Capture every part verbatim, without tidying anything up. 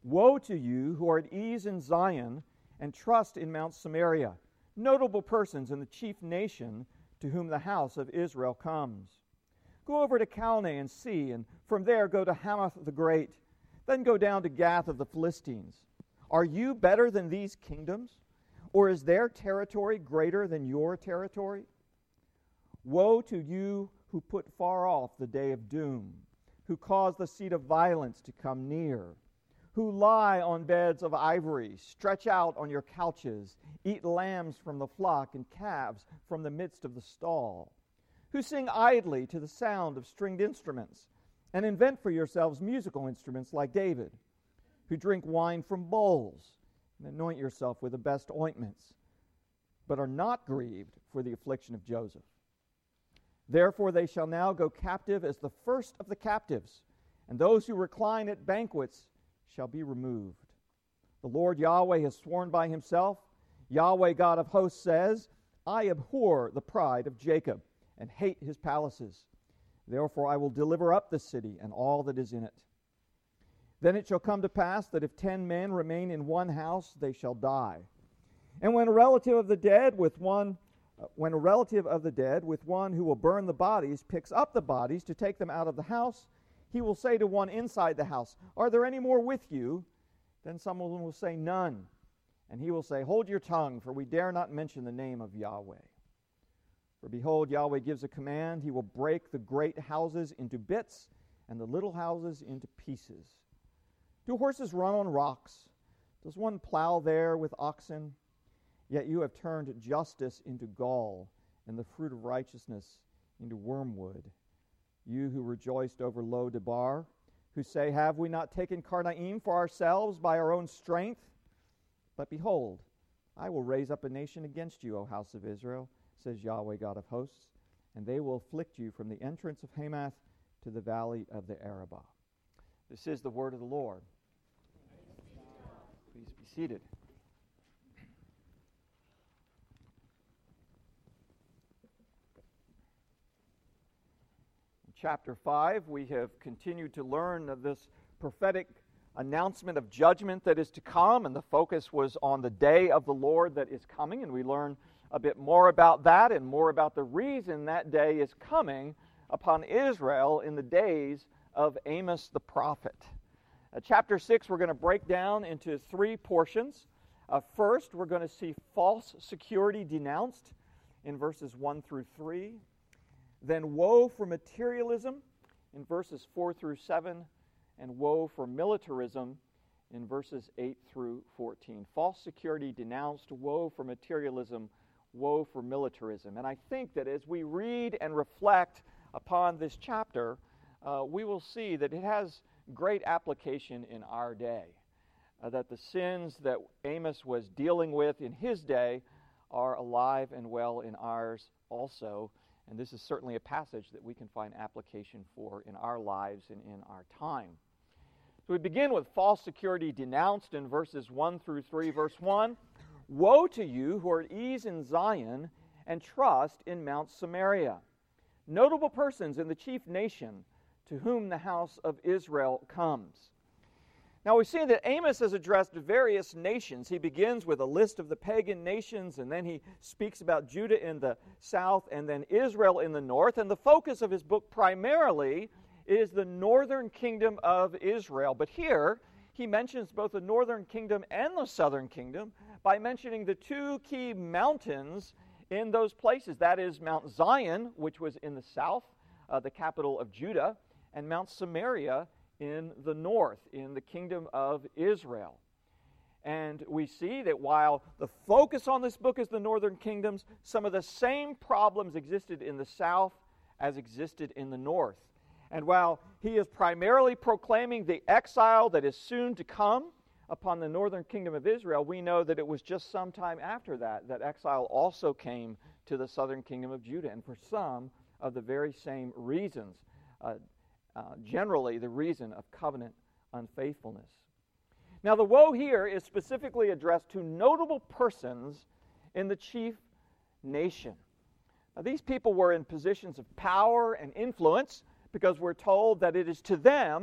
Woe to you who are at ease in Zion and trust in Mount Samaria, notable persons in the chief nation to whom the house of Israel comes. Go over to Calneh and see, and from there go to Hamath the Great, then go down to Gath of the Philistines. Are you better than these kingdoms? Or is their territory greater than your territory? Woe to you who put far off the day of doom, who cause the seat of violence to come near, who lie on beds of ivory, stretch out on your couches, eat lambs from the flock and calves from the midst of the stall, who sing idly to the sound of stringed instruments, and invent for yourselves musical instruments like David, who drink wine from bowls, and anoint yourself with the best ointments, but are not grieved for the affliction of Joseph. Therefore they shall now go captive as the first of the captives, and those who recline at banquets shall be removed. The Lord Yahweh has sworn by himself. Yahweh God of hosts says, I abhor the pride of Jacob and hate his palaces. Therefore I will deliver up the city and all that is in it. Then it shall come to pass that if ten men remain in one house, they shall die. And when a relative of the dead with one, uh, when a relative of the dead with one who will burn the bodies picks up the bodies to take them out of the house, he will say to one inside the house, Are there any more with you? Then someone will say, None. And he will say, Hold your tongue, for we dare not mention the name of Yahweh. For behold, Yahweh gives a command. He will break the great houses into bits and the little houses into pieces. Do horses run on rocks? Does one plow there with oxen? Yet you have turned justice into gall and the fruit of righteousness into wormwood. You who rejoiced over Lo Debar, who say, Have we not taken Karnaim for ourselves by our own strength? But behold, I will raise up a nation against you, O house of Israel, says Yahweh God of hosts, and they will afflict you from the entrance of Hamath to the valley of the Arabah. This is the word of the Lord. Please be seated. In chapter five, we have continued to learn of this prophetic announcement of judgment that is to come, and the focus was on the day of the Lord that is coming, and we learn a bit more about that and more about the reason that day is coming upon Israel in the days of Amos the prophet. Uh, chapter six, we're going to break down into three portions. Uh, first, we're going to see false security denounced in verses one through three. Then woe for materialism in verses four through seven, and woe for militarism in verses eight through fourteen. False security denounced, woe for materialism, woe for militarism. And I think that as we read and reflect upon this chapter, uh, we will see that it has great application in our day. Uh, that the sins that Amos was dealing with in his day are alive and well in ours also. And this is certainly a passage that we can find application for in our lives and in our time. So we begin with false security denounced in verses one through three. Verse one, Woe to you who are at ease in Zion and trust in Mount Samaria, notable persons in the chief nation to whom the house of Israel comes. Now we see that Amos has addressed various nations. He begins with a list of the pagan nations, and then he speaks about Judah in the south and then Israel in the north. And the focus of his book primarily is the northern kingdom of Israel. But here he mentions both the northern kingdom and the southern kingdom by mentioning the two key mountains in those places. That is Mount Zion, which was in the south, uh, the capital of Judah, and Mount Samaria in the north, in the kingdom of Israel. And we see that while the focus on this book is the northern kingdoms, some of the same problems existed in the south as existed in the north. And while he is primarily proclaiming the exile that is soon to come upon the northern kingdom of Israel, we know that it was just some time after that that exile also came to the southern kingdom of Judah, and for some of the very same reasons. Uh, Uh, generally the reason of covenant unfaithfulness. Now the woe here is specifically addressed to notable persons in the chief nation. Now, these people were in positions of power and influence because we're told that it is to them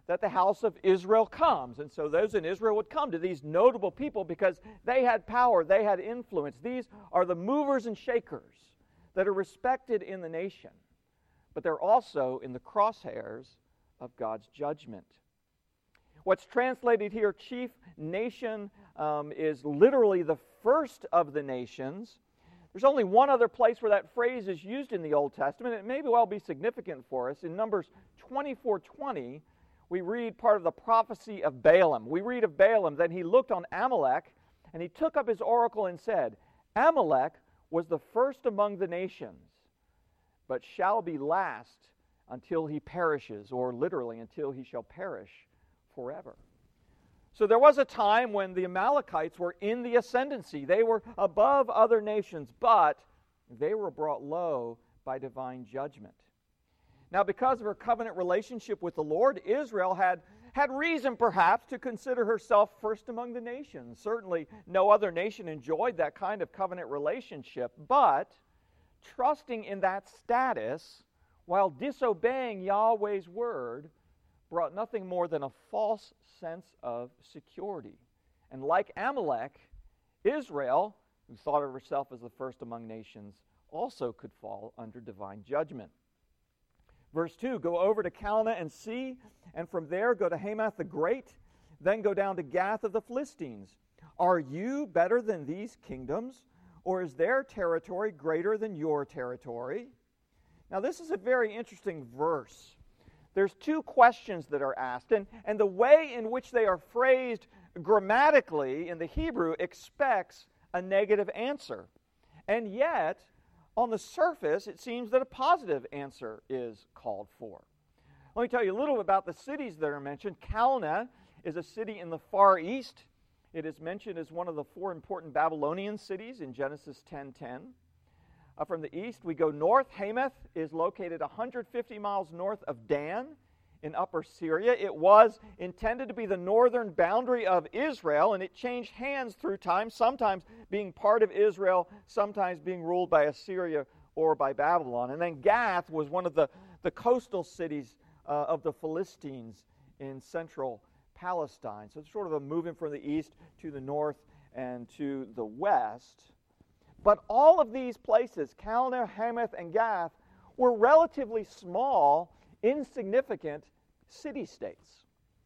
that the house of Israel comes. And so those in Israel would come to these notable people because they had power, they had influence. These are the movers and shakers that are respected in the nation, but they're also in the crosshairs of God's judgment. What's translated here, chief nation, um, is literally the first of the nations. There's only one other place where that phrase is used in the Old Testament. It may well be significant for us. In Numbers twenty-four twenty, we read part of the prophecy of Balaam. We read of Balaam, then he looked on Amalek, and he took up his oracle and said, Amalek was the first among the nations, but shall be last until he perishes, or literally, until he shall perish forever. So there was a time when the Amalekites were in the ascendancy. They were above other nations, but they were brought low by divine judgment. Now, because of her covenant relationship with the Lord, Israel had, had reason, perhaps, to consider herself first among the nations. Certainly, no other nation enjoyed that kind of covenant relationship, but trusting in that status while disobeying Yahweh's word brought nothing more than a false sense of security. And like Amalek, Israel, who thought of herself as the first among nations, also could fall under divine judgment. Verse two, go over to Calneh and see, and from there go to Hamath the Great, then go down to Gath of the Philistines. Are you better than these kingdoms, or is their territory greater than your territory? Now this is a very interesting verse. There's two questions that are asked, and, and the way in which they are phrased grammatically in the Hebrew expects a negative answer. And yet, on the surface, it seems that a positive answer is called for. Let me tell you a little about the cities that are mentioned. Calneh is a city in the Far East. It is mentioned as one of the four important Babylonian cities in Genesis ten ten. Uh, from the east, we go north. Hamath is located one hundred fifty miles north of Dan in Upper Syria. It was intended to be the northern boundary of Israel, and it changed hands through time, sometimes being part of Israel, sometimes being ruled by Assyria or by Babylon. And then Gath was one of the, the coastal cities uh, of the Philistines in central Palestine. So it's sort of a moving from the east to the north and to the west. But all of these places, Calneh, Hamath, and Gath, were relatively small, insignificant city-states.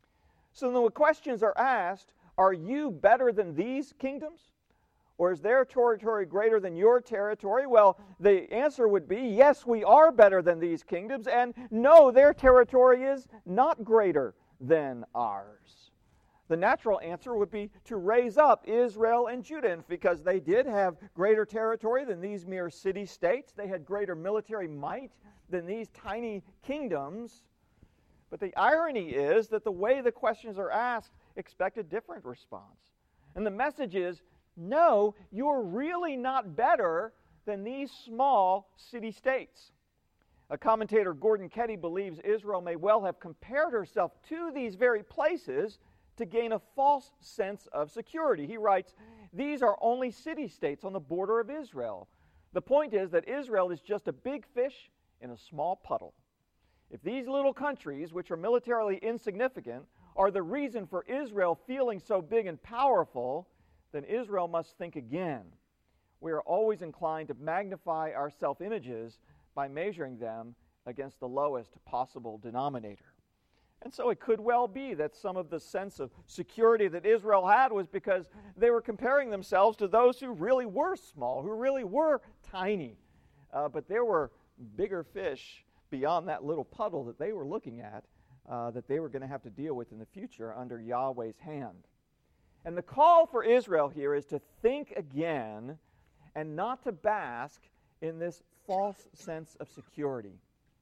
So then the questions are asked, are you better than these kingdoms? Or is their territory greater than your territory? Well, the answer would be, yes, we are better than these kingdoms, and no, their territory is not greater than ours. The natural answer would be to raise up Israel and Judah, because they did have greater territory than these mere city-states. They had greater military might than these tiny kingdoms. But the irony is that the way the questions are asked expect a different response. And the message is, no, you're really not better than these small city-states. A commentator, Gordon Ketty, believes Israel may well have compared herself to these very places to gain a false sense of security. He writes, these are only city-states on the border of Israel. The point is that Israel is just a big fish in a small puddle. If these little countries, which are militarily insignificant, are the reason for Israel feeling so big and powerful, then Israel must think again. We are always inclined to magnify our self-images by measuring them against the lowest possible denominator. And so it could well be that some of the sense of security that Israel had was because they were comparing themselves to those who really were small, who really were tiny. Uh, but there were bigger fish beyond that little puddle that they were looking at uh, that they were going to have to deal with in the future under Yahweh's hand. And the call for Israel here is to think again and not to bask in this false sense of security.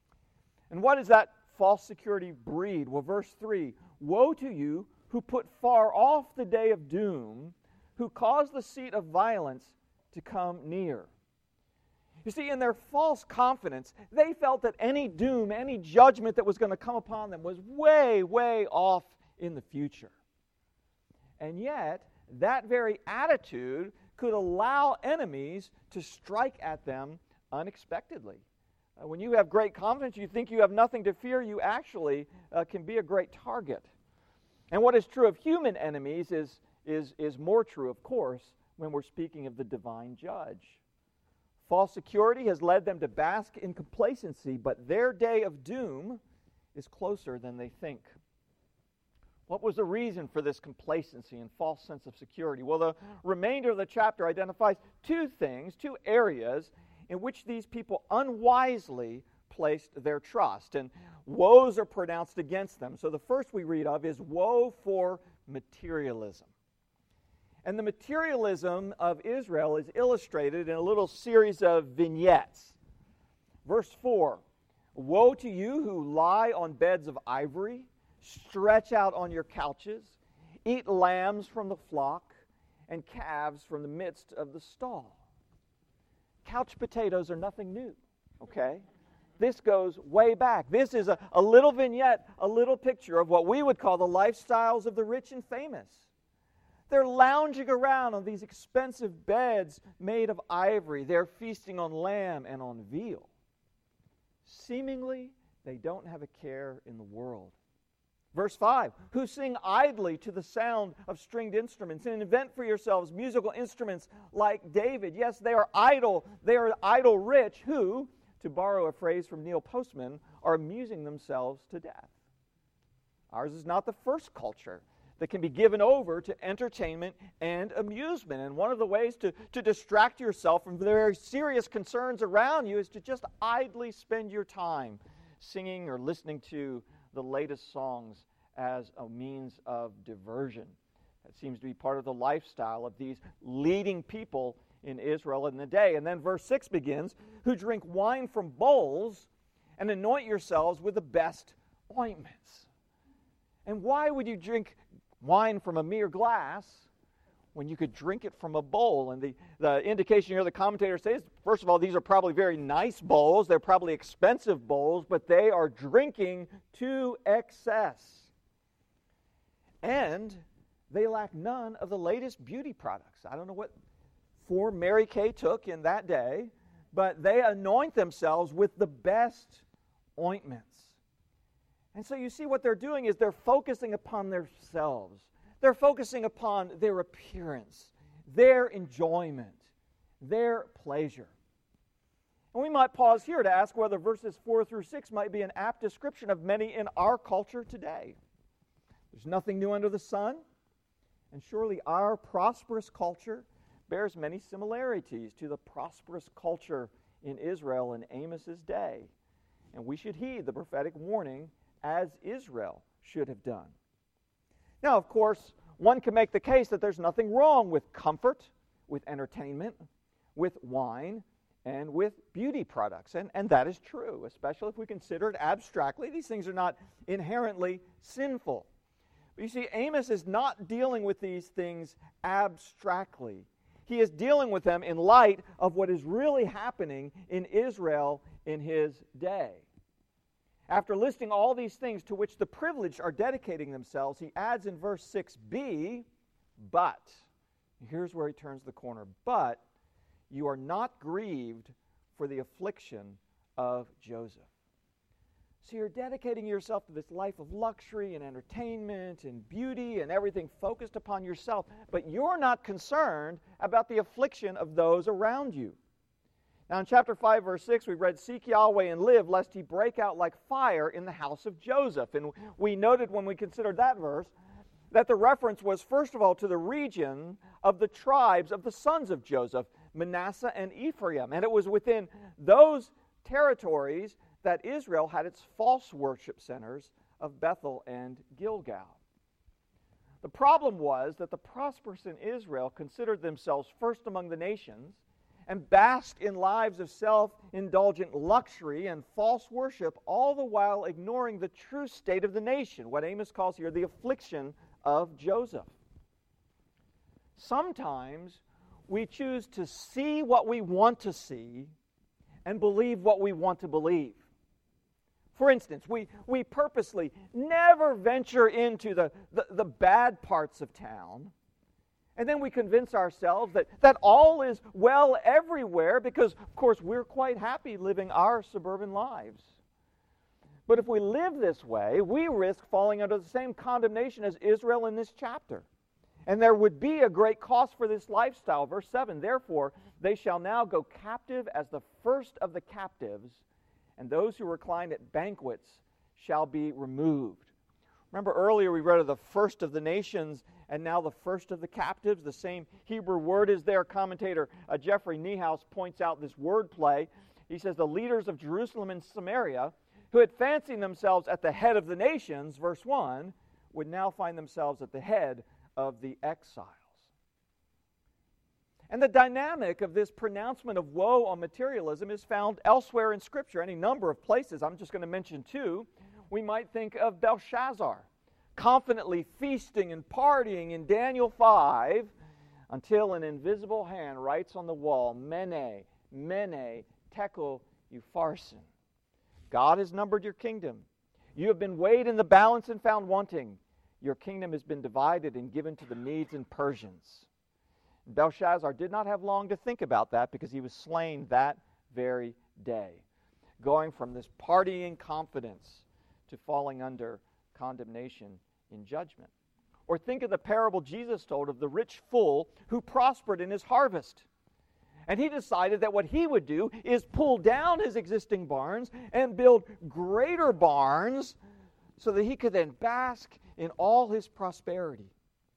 And what does that false security breed? Well, verse three, woe to you who put far off the day of doom, who cause the seat of violence to come near. You see, in their false confidence, they felt that any doom, any judgment that was going to come upon them was way, way off in the future. And yet, that very attitude could allow enemies to strike at them unexpectedly. Uh, when you have great confidence, you think you have nothing to fear, you actually uh, can be a great target. And what is true of human enemies is, is, is more true, of course, when we're speaking of the divine judge. False security has led them to bask in complacency, but their day of doom is closer than they think. What was the reason for this complacency and false sense of security? Well, the remainder of the chapter identifies two things, two areas in which these people unwisely placed their trust, and woes are pronounced against them. So the first we read of is woe for materialism. And the materialism of Israel is illustrated in a little series of vignettes. Verse four, woe to you who lie on beds of ivory, stretch out on your couches, eat lambs from the flock, and calves from the midst of the stall. Couch potatoes are nothing new, okay? This goes way back. This is a, a little vignette, a little picture of what we would call the lifestyles of the rich and famous. They're lounging around on these expensive beds made of ivory. They're feasting on lamb and on veal. Seemingly, they don't have a care in the world. Verse five, who sing idly to the sound of stringed instruments and invent for yourselves musical instruments like David. Yes, they are idle. They are idle rich who, to borrow a phrase from Neil Postman, are amusing themselves to death. Ours is not the first culture that can be given over to entertainment and amusement. And one of the ways to, to distract yourself from the very serious concerns around you is to just idly spend your time singing or listening to the latest songs as a means of diversion. That seems to be part of the lifestyle of these leading people in Israel in the day. And then verse six begins, who drink wine from bowls and anoint yourselves with the best ointments. And why would you drink wine from a mere glass when you could drink it from a bowl? And the, the indication here the commentator says, first of all, these are probably very nice bowls. They're probably expensive bowls, but they are drinking to excess. And they lack none of the latest beauty products. I don't know what form Mary Kay took in that day, but they anoint themselves with the best ointments. And so you see what they're doing is they're focusing upon themselves. They're focusing upon their appearance, their enjoyment, their pleasure. And we might pause here to ask whether verses four through six might be an apt description of many in our culture today. There's nothing new under the sun, and surely our prosperous culture bears many similarities to the prosperous culture in Israel in Amos's day. And we should heed the prophetic warning as Israel should have done. Now, of course, one can make the case that there's nothing wrong with comfort, with entertainment, with wine, and with beauty products. And, and that is true, especially if we consider it abstractly. These things are not inherently sinful. But you see, Amos is not dealing with these things abstractly. He is dealing with them in light of what is really happening in Israel in his day. After listing all these things to which the privileged are dedicating themselves, he adds in verse six b, but, here's where he turns the corner, but you are not grieved for the affliction of Joseph. So you're dedicating yourself to this life of luxury and entertainment and beauty and everything focused upon yourself, but you're not concerned about the affliction of those around you. Now in chapter five, verse six, we read, seek Yahweh and live, lest he break out like fire in the house of Joseph. And we noted when we considered that verse that the reference was, first of all, to the region of the tribes of the sons of Joseph, Manasseh and Ephraim. And it was within those territories that Israel had its false worship centers of Bethel and Gilgal. The problem was that the prosperous in Israel considered themselves first among the nations and basked in lives of self-indulgent luxury and false worship, all the while ignoring the true state of the nation, what Amos calls here the affliction of Joseph. Sometimes we choose to see what we want to see and believe what we want to believe. For instance, we, we purposely never venture into the, the, the bad parts of town, And then we convince ourselves that, that all is well everywhere because, of course, we're quite happy living our suburban lives. But if we live this way, we risk falling under the same condemnation as Israel in this chapter. And there would be a great cost for this lifestyle. Verse seven, therefore, they shall now go captive as the first of the captives, and those who recline at banquets shall be removed. Remember earlier we read of the first of the nations and now the first of the captives. The same Hebrew word is there. Commentator uh, Jeffrey Niehaus points out this wordplay. He says the leaders of Jerusalem and Samaria, who had fancied themselves at the head of the nations, verse one, would now find themselves at the head of the exiles. And the dynamic of this pronouncement of woe on materialism is found elsewhere in Scripture, any number of places. I'm just going to mention two. We might think of Belshazzar, confidently feasting and partying in Daniel five, until an invisible hand writes on the wall, Mene, Mene, Tekel, Upharsin. God has numbered your kingdom. You have been weighed in the balance and found wanting. Your kingdom has been divided and given to the Medes and Persians. Belshazzar did not have long to think about that because he was slain that very day, going from this partying confidence to falling under condemnation in judgment. Or think of the parable Jesus told of the rich fool who prospered in his harvest. And he decided that what he would do is pull down his existing barns and build greater barns so that he could then bask in all his prosperity.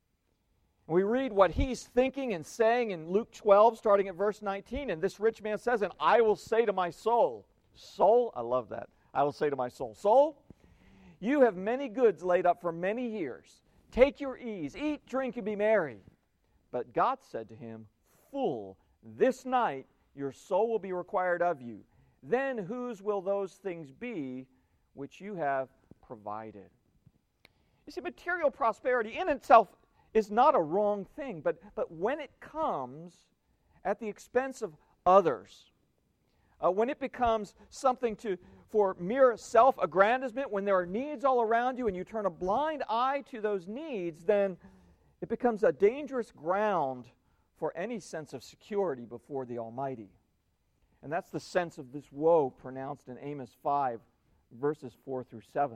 We read what he's thinking and saying in Luke twelve, starting at verse nineteen. And this rich man says, and I will say to my soul, soul, I love that. I will say to my soul, soul, you have many goods laid up for many years. Take your ease, eat, drink, and be merry. But God said to him, fool, this night your soul will be required of you. Then whose will those things be which you have provided? You see, material prosperity in itself is not a wrong thing, but, but when it comes at the expense of others, uh, when it becomes something to for mere self-aggrandizement, when there are needs all around you and you turn a blind eye to those needs, then it becomes a dangerous ground for any sense of security before the Almighty. And that's the sense of this woe pronounced in Amos five, verses four through seven.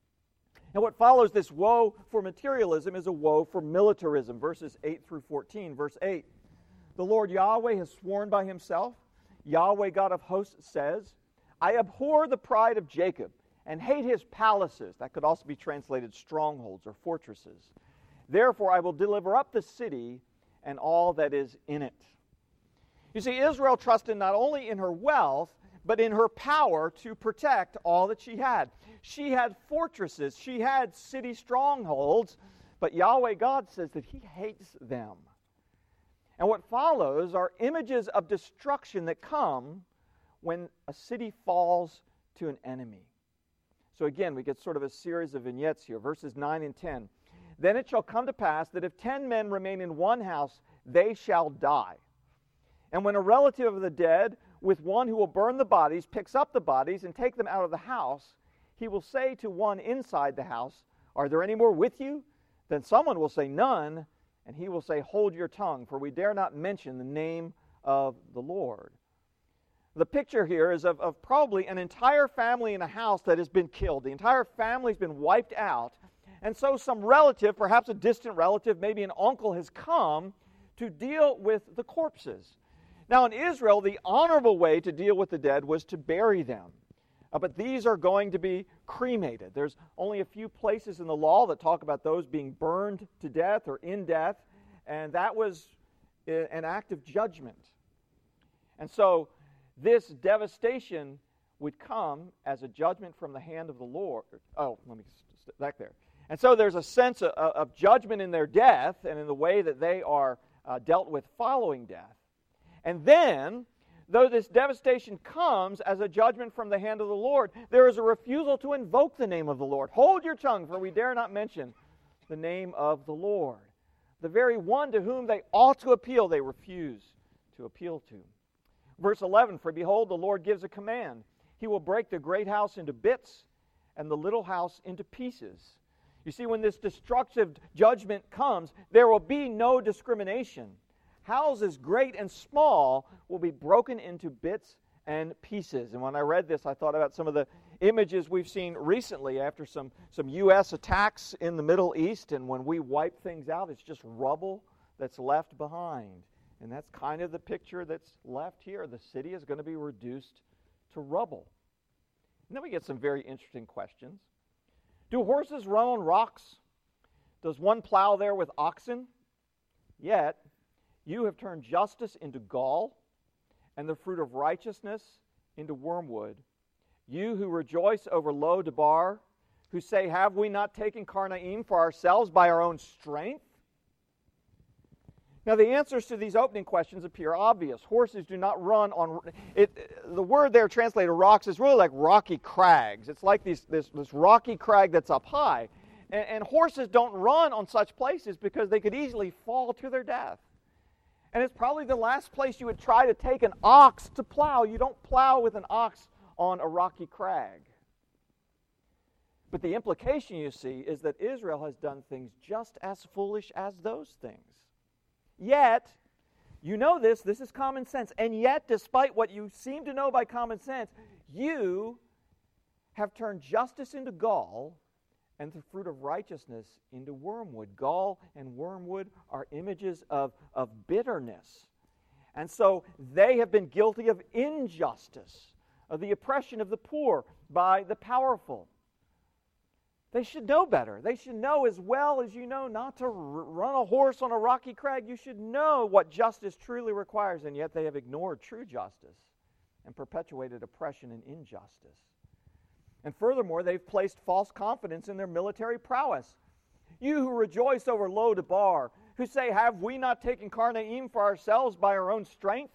And what follows this woe for materialism is a woe for militarism, verses eight through fourteen. Verse eight, the Lord Yahweh has sworn by himself, Yahweh God of hosts says, I abhor the pride of Jacob and hate his palaces. That could also be translated strongholds or fortresses. Therefore I will deliver up the city and all that is in it. You see, Israel trusted not only in her wealth, but in her power to protect all that she had. She had fortresses, she had city strongholds, but Yahweh God says that he hates them. And what follows are images of destruction that come when a city falls to an enemy. So again, we get sort of a series of vignettes here, verses nine and ten. Then it shall come to pass that if ten men remain in one house, they shall die. And when a relative of the dead, with one who will burn the bodies, picks up the bodies and take them out of the house, he will say to one inside the house, are there any more with you? Then someone will say, none, and he will say, hold your tongue, for we dare not mention the name of the Lord. The picture here is of, of probably an entire family in a house that has been killed. The entire family has been wiped out. And so some relative, perhaps a distant relative, maybe an uncle, has come to deal with the corpses. Now in Israel, the honorable way to deal with the dead was to bury them. Uh, but these are going to be cremated. There's only a few places in the law that talk about those being burned to death or in death. And that was uh, an act of judgment. And so this devastation would come as a judgment from the hand of the Lord. Oh, let me step back there. And so there's a sense of, of judgment in their death and in the way that they are uh, dealt with following death. And then, though this devastation comes as a judgment from the hand of the Lord, there is a refusal to invoke the name of the Lord. Hold your tongue, for we dare not mention the name of the Lord. The very one to whom they ought to appeal, they refuse to appeal to. Verse eleven, for behold, the Lord gives a command. He will break the great house into bits and the little house into pieces. You see, when this destructive judgment comes, there will be no discrimination. Houses great and small will be broken into bits and pieces. And when I read this, I thought about some of the images we've seen recently after some, some U S attacks in the Middle East, and when we wipe things out, it's just rubble that's left behind. And that's kind of the picture that's left here. The city is going to be reduced to rubble. And then we get some very interesting questions. Do horses run on rocks? Does one plow there with oxen? Yet, you have turned justice into gall, and the fruit of righteousness into wormwood. You who rejoice over Lo Debar, who say, have we not taken Karnaim for ourselves by our own strength? Now, the answers to these opening questions appear obvious. Horses do not run on... It, the word there translated rocks is really like rocky crags. It's like these, this, this rocky crag that's up high. And, and horses don't run on such places because they could easily fall to their death. And it's probably the last place you would try to take an ox to plow. You don't plow with an ox on a rocky crag. But the implication, you see, is that Israel has done things just as foolish as those things. Yet, you know this, this is common sense, and yet, despite what you seem to know by common sense, you have turned justice into gall and the fruit of righteousness into wormwood. Gall and wormwood are images of, of bitterness. And so they have been guilty of injustice, of the oppression of the poor by the powerful. They should know better. They should know as well as you know not to r- run a horse on a rocky crag. You should know what justice truly requires, and yet they have ignored true justice and perpetuated oppression and injustice. And furthermore, they've placed false confidence in their military prowess. You who rejoice over Lo Debar, who say, have we not taken Karnaim for ourselves by our own strength?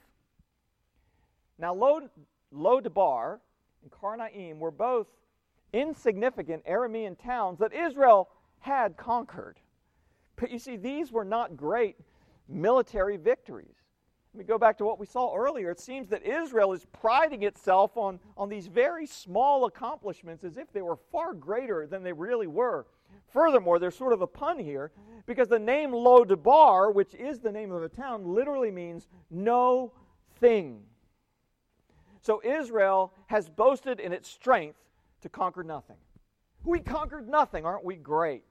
Now, Lo, Lo Debar and Karnaim were both insignificant Aramean towns that Israel had conquered. But you see, these were not great military victories. Let me go back to what we saw earlier. It seems that Israel is priding itself on, on these very small accomplishments as if they were far greater than they really were. Furthermore, there's sort of a pun here because the name Lo Debar, which is the name of the town, literally means no thing. So Israel has boasted in its strength to conquer nothing. We conquered nothing. Aren't we great?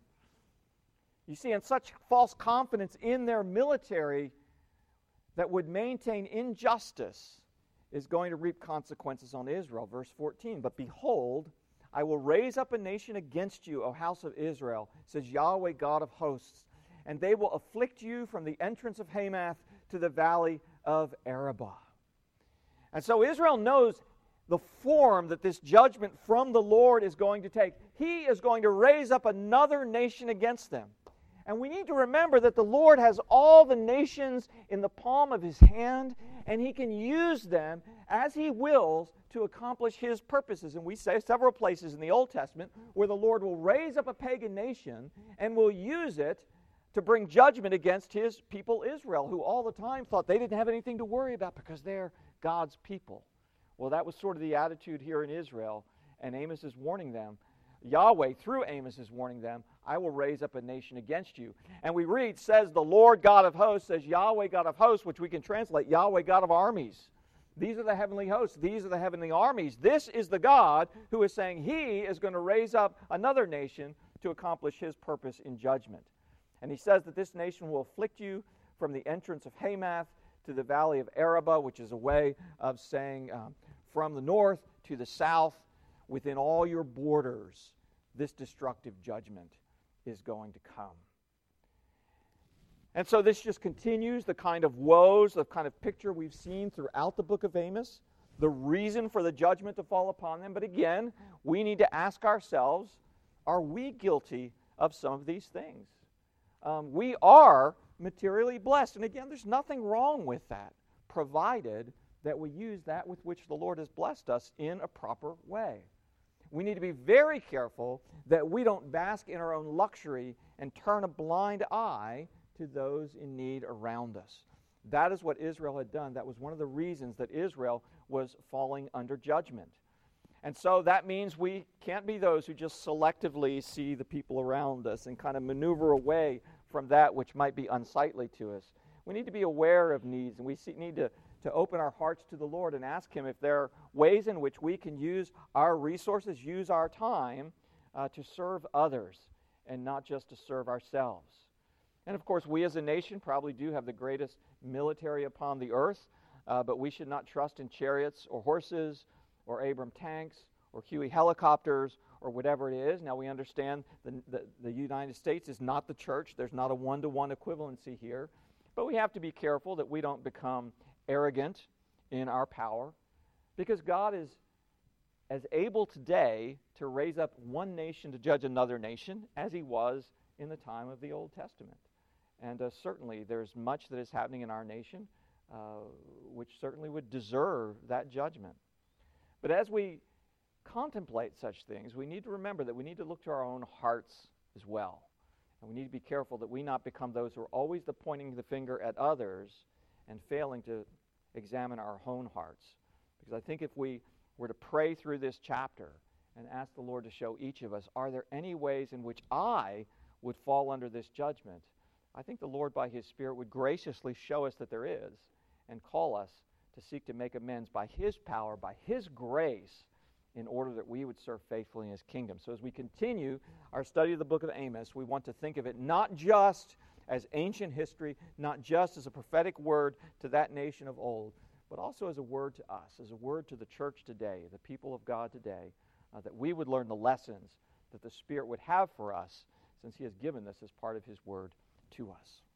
You see, and such false confidence in their military that would maintain injustice is going to reap consequences on Israel. Verse fourteen, but behold, I will raise up a nation against you, O house of Israel, says Yahweh God of hosts, and they will afflict you from the entrance of Hamath to the valley of Arabah. And so Israel knows the form that this judgment from the Lord is going to take. He is going to raise up another nation against them. And we need to remember that the Lord has all the nations in the palm of His hand, and He can use them as He wills to accomplish His purposes. And we say several places in the Old Testament where the Lord will raise up a pagan nation and will use it to bring judgment against His people Israel, who all the time thought they didn't have anything to worry about because they're God's people. Well, that was sort of the attitude here in Israel, and Amos is warning them. Yahweh, through Amos, is warning them, I will raise up a nation against you. And we read, says the Lord God of hosts, says Yahweh God of hosts, which we can translate Yahweh God of armies. These are the heavenly hosts. These are the heavenly armies. This is the God who is saying He is going to raise up another nation to accomplish His purpose in judgment. And He says that this nation will afflict you from the entrance of Hamath to the valley of Arabah, which is a way of saying um, from the north to the south, within all your borders, this destructive judgment is going to come. And so this just continues the kind of woes, the kind of picture we've seen throughout the book of Amos, the reason for the judgment to fall upon them. But again, we need to ask ourselves, are we guilty of some of these things? Um, we are materially blessed. And again, there's nothing wrong with that, provided that we use that with which the Lord has blessed us in a proper way. We need to be very careful that we don't bask in our own luxury and turn a blind eye to those in need around us. That is what Israel had done. That was one of the reasons that Israel was falling under judgment. And so that means we can't be those who just selectively see the people around us and kind of maneuver away from that which might be unsightly to us. We need to be aware of needs, and we see, need to, to open our hearts to the Lord and ask Him if there are ways in which we can use our resources, use our time uh, to serve others and not just to serve ourselves. And of course, we as a nation probably do have the greatest military upon the earth, uh, but we should not trust in chariots or horses or Abram tanks or Huey helicopters or whatever it is. Now we understand the, the, the United States is not the church. There's not a one-to-one equivalency here. But we have to be careful that we don't become arrogant in our power, because God is as able today to raise up one nation to judge another nation as He was in the time of the Old Testament. And uh, certainly there's much that is happening in our nation uh, which certainly would deserve that judgment. But as we contemplate such things, we need to remember that we need to look to our own hearts as well. And we need to be careful that we not become those who are always the pointing the finger at others and failing to examine our own hearts. Because I think if we were to pray through this chapter and ask the Lord to show each of us, are there any ways in which I would fall under this judgment? I think the Lord by His Spirit would graciously show us that there is and call us to seek to make amends by His power, by His grace, in order that we would serve faithfully in His kingdom. So as we continue our study of the book of Amos, we want to think of it not just as ancient history, not just as a prophetic word to that nation of old, but also as a word to us, as a word to the church today, the people of God today, uh, that we would learn the lessons that the Spirit would have for us, since He has given this as part of His word to us.